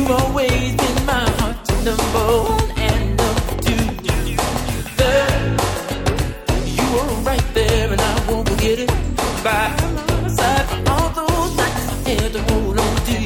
always been my heart's number one and number two. Girl, you were right there and I won't forget it. By my side for all those nights I had to hold on to you.